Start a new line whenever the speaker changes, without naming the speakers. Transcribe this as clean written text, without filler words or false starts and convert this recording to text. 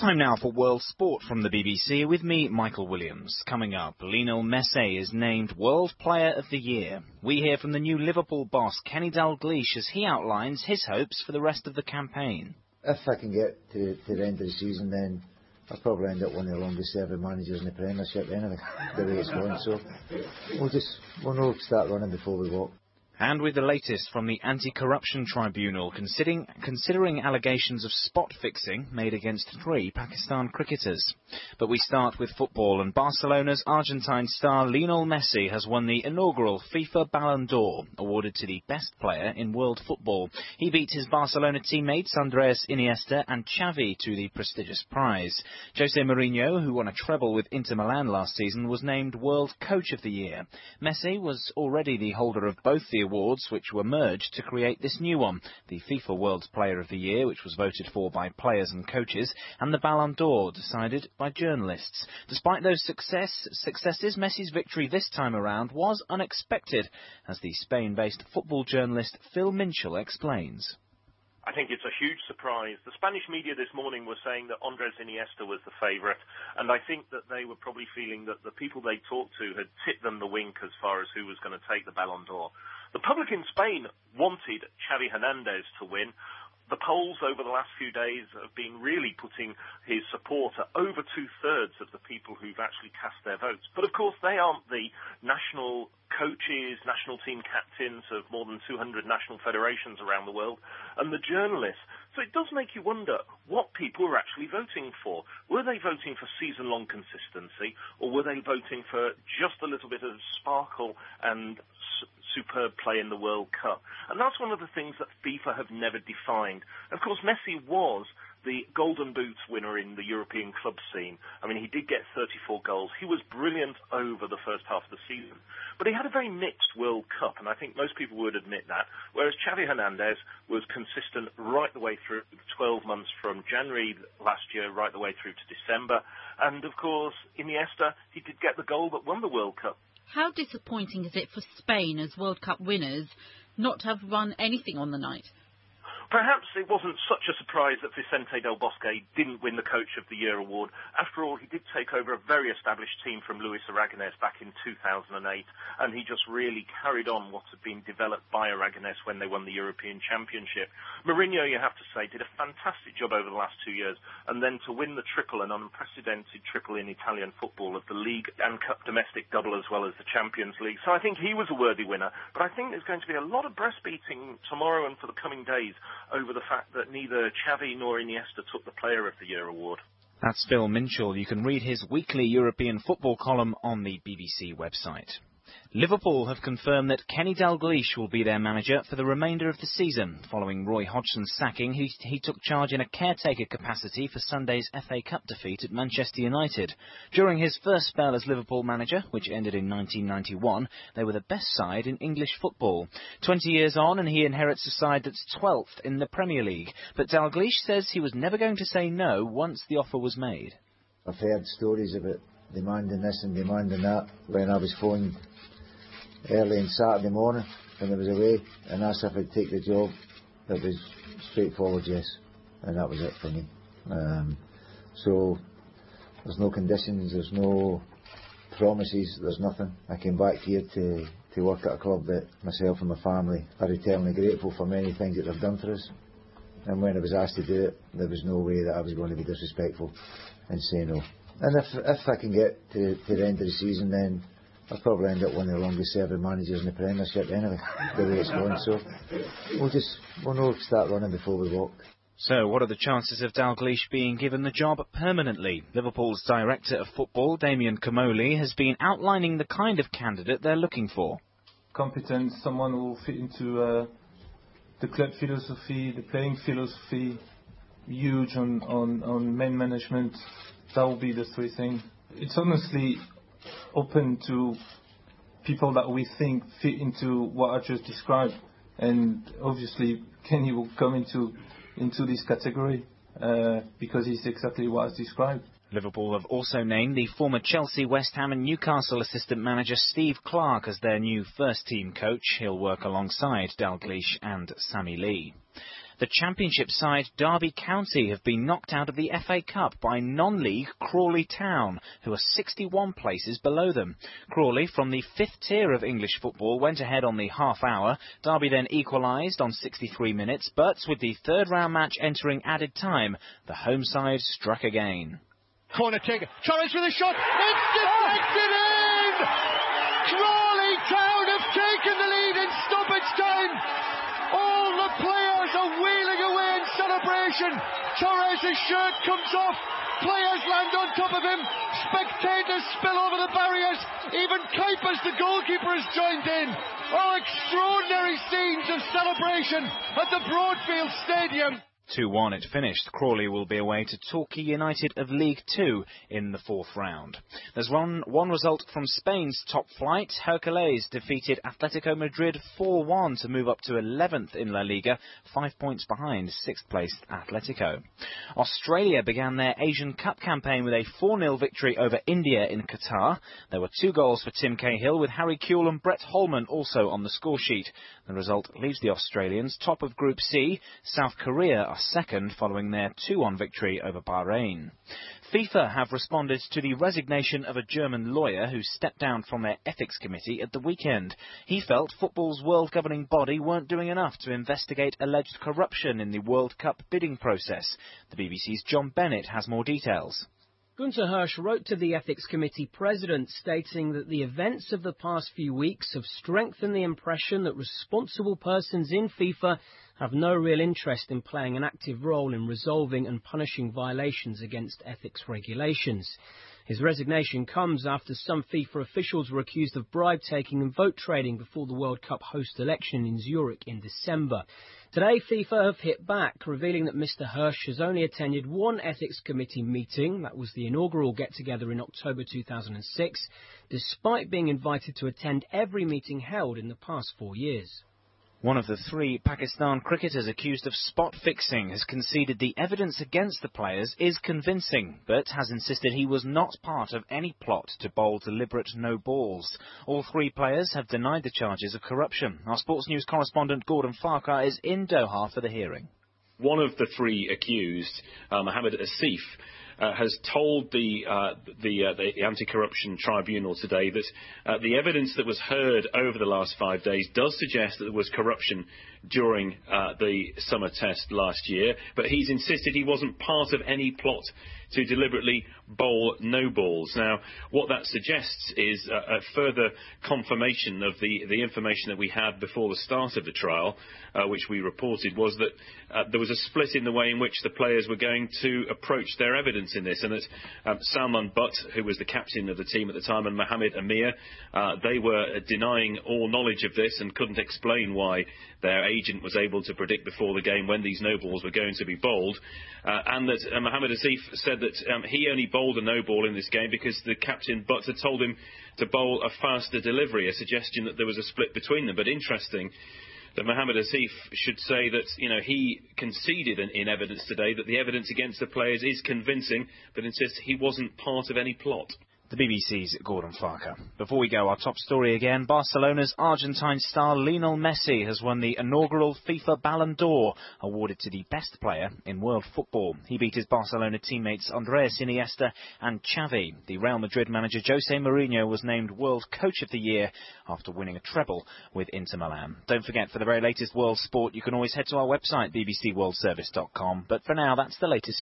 time now for World Sport from the BBC with me, Michael Williams. Coming up, Lionel Messi is named World Player of the Year. We hear from the new Liverpool boss, Kenny Dalglish, as he outlines his hopes for the rest of the campaign.
If I can get to the end of the season, then I'll probably end up one of the longest serving managers in the Premiership anyway, the way it's going. So we'll not start running before we walk.
And with the latest from the Anti-Corruption Tribunal, considering allegations of spot fixing made against 3 Pakistan cricketers. But we start with football, and Barcelona's Argentine star Lionel Messi has won the inaugural FIFA Ballon d'Or, awarded to the best player in world football. He beat his Barcelona teammates Andres Iniesta and Xavi to the prestigious prize. Jose Mourinho, who won a treble with Inter Milan last season, was named World Coach of the Year. Messi was already the holder of both the awards, which were merged to create this new one, the FIFA World Player of the Year, which was voted for by players and coaches, and the Ballon d'Or, decided by journalists. Despite those successes, Messi's victory this time around was unexpected, as the Spain-based football journalist Phil Minchell explains.
I think it's a huge surprise. The Spanish media this morning were saying that Andres Iniesta was the favourite, and I think that they were probably feeling that the people they talked to had tipped them the wink as far as who was going to take the Ballon d'Or. The public in Spain wanted Xavi Hernandez to win. The polls over the last few days have been really putting his support at over 2/3 of the people who've actually cast their votes. But of course, they aren't the national coaches, national team captains of more than 200 national federations around the world, and the journalists. So it does make you wonder what people were actually voting for. Were they voting for season-long consistency, or were they voting for just a little bit of sparkle and superb play in the World Cup? And that's one of the things that FIFA have never defined. Of course, Messi was the Golden Boot winner in the European club scene. I mean, he did get 34 goals. He was brilliant over the first half of the season. But he had a very mixed World Cup, and I think most people would admit that, whereas Xavi Hernandez was consistent right the way through 12 months from January last year right the way through to December. And, of course, Iniesta, he did get the goal that won the World Cup.
How disappointing is it for Spain as World Cup winners not to have won anything on the night?
Perhaps it wasn't such a surprise that Vicente Del Bosque didn't win the Coach of the Year award. After all, he did take over a very established team from Luis Aragonés back in 2008, and he just really carried on what had been developed by Aragonés when they won the European Championship. Mourinho, you have to say, did a fantastic job over the last 2 years, and then to win the triple, an unprecedented triple in Italian football of the League and Cup domestic double as well as the Champions League. So I think he was a worthy winner, but I think there's going to be a lot of breastbeating tomorrow and for the coming days over the fact that neither Xavi nor Iniesta took the Player of the Year award.
That's Phil Minchell. You can read his weekly European football column on the BBC website. Liverpool have confirmed that Kenny Dalglish will be their manager for the remainder of the season. Following Roy Hodgson's sacking, he took charge in a caretaker capacity for Sunday's FA Cup defeat at Manchester United. During his first spell as Liverpool manager, which ended in 1991, they were the best side in English football. 20 years on, and he inherits a side that's 12th in the Premier League. But Dalglish says he was never going to say no once the offer was made.
I've heard stories about demanding this and demanding that when I was phoned early on Saturday morning when I was away and asked if I'd take the job. It was straightforward yes, and that was it for me. So there's no conditions, there's no promises, there's nothing. I came back here to work at a club that myself and my family are eternally grateful for many things that they've done for us, and when I was asked to do it, there was no way that I was going to be disrespectful and say no. And if I can get to the end of the season, then I'll probably end up one of the longest serving managers in the Premiership anyway, the way it's going. So we'll not start running before we walk.
So what are the chances of Dalglish being given the job permanently? Liverpool's director of football, Damien Comolli, has been outlining the kind of candidate they're looking for.
Competent, someone who will fit into the club philosophy, the playing philosophy, huge on man management. That will be the 3 things. It's honestly open to people that we think fit into what I just described, and obviously Kenny will come into this category because he's exactly what I described.
Liverpool have also named the former Chelsea, West Ham and Newcastle assistant manager Steve Clarke as their new first-team coach. He'll work alongside Dalglish and Sammy Lee. The Championship side Derby County have been knocked out of the FA Cup by non-league Crawley Town, who are 61 places below them. Crawley, from the 5th tier of English football, went ahead on the half hour. Derby then equalised on 63 minutes, but with the third round match entering added time, the home side struck again.
Corner taken. Torres with a shot. It's deflected in! Crawley Town have taken the lead in stoppage time. All the players are wheeling away in celebration. Torres' shirt comes off. Players land on top of him. Spectators spill over the barriers. Even Kuipers, the goalkeeper, has joined in. Oh, extraordinary scenes of celebration at the Broadfield Stadium.
2-1 it finished. Crawley will be away to Torquay United of League 2 in the 4th round. There's one result from Spain's top flight. Hercules defeated Atletico Madrid 4-1 to move up to 11th in La Liga, 5 points behind 6th placed Atletico. Australia began their Asian Cup campaign with a 4-0 victory over India in Qatar. There were 2 goals for Tim Cahill, with Harry Kewell and Brett Holman also on the scoresheet. The result leaves the Australians top of Group C. South Korea are second following their 2-1 victory over Bahrain. FIFA have responded to the resignation of a German lawyer who stepped down from their ethics committee at the weekend. He felt football's world governing body weren't doing enough to investigate alleged corruption in the World Cup bidding process. The BBC's John Bennett has more details.
Gunter Hirsch wrote to the Ethics Committee President stating that the events of the past few weeks have strengthened the impression that responsible persons in FIFA have no real interest in playing an active role in resolving and punishing violations against ethics regulations. His resignation comes after some FIFA officials were accused of bribe-taking and vote trading before the World Cup host election in Zurich in December. Today, FIFA have hit back, revealing that Mr. Hirsch has only attended one ethics committee meeting, that was the inaugural get-together in October 2006, despite being invited to attend every meeting held in the past 4 years.
One of the 3 Pakistan cricketers accused of spot fixing has conceded the evidence against the players is convincing, but has insisted he was not part of any plot to bowl deliberate no balls. All 3 players have denied the charges of corruption. Our sports news correspondent Gordon Farquhar is in Doha for the hearing.
One of the 3 accused, Mohammed Asif, has told the Anti-Corruption Tribunal today that the evidence that was heard over the last 5 days does suggest that there was corruption during the summer test last year, but he's insisted he wasn't part of any plot to deliberately bowl no balls. Now, what that suggests is a further confirmation of the information that we had before the start of the trial, which we reported, was that there was a split in the way in which the players were going to approach their evidence in this, and that Salman Butt, who was the captain of the team at the time, and Mohammed Amir, they were denying all knowledge of this and couldn't explain why their agent was able to predict before the game when these no balls were going to be bowled, and that Mohammed Asif said that he only bowled a no ball in this game because the captain Butt had told him to bowl a faster delivery, a suggestion that there was a split between them. But interesting that Mohammed Asif should say that, he conceded in evidence today that the evidence against the players is convincing, but insists he wasn't part of any plot.
The BBC's Gordon Farquhar. Before we go, our top story again. Barcelona's Argentine star Lionel Messi has won the inaugural FIFA Ballon d'Or, awarded to the best player in world football. He beat his Barcelona teammates Andres Iniesta and Xavi. The Real Madrid manager Jose Mourinho was named World Coach of the Year after winning a treble with Inter Milan. Don't forget, for the very latest world sport, you can always head to our website, bbcworldservice.com. But for now, that's the latest.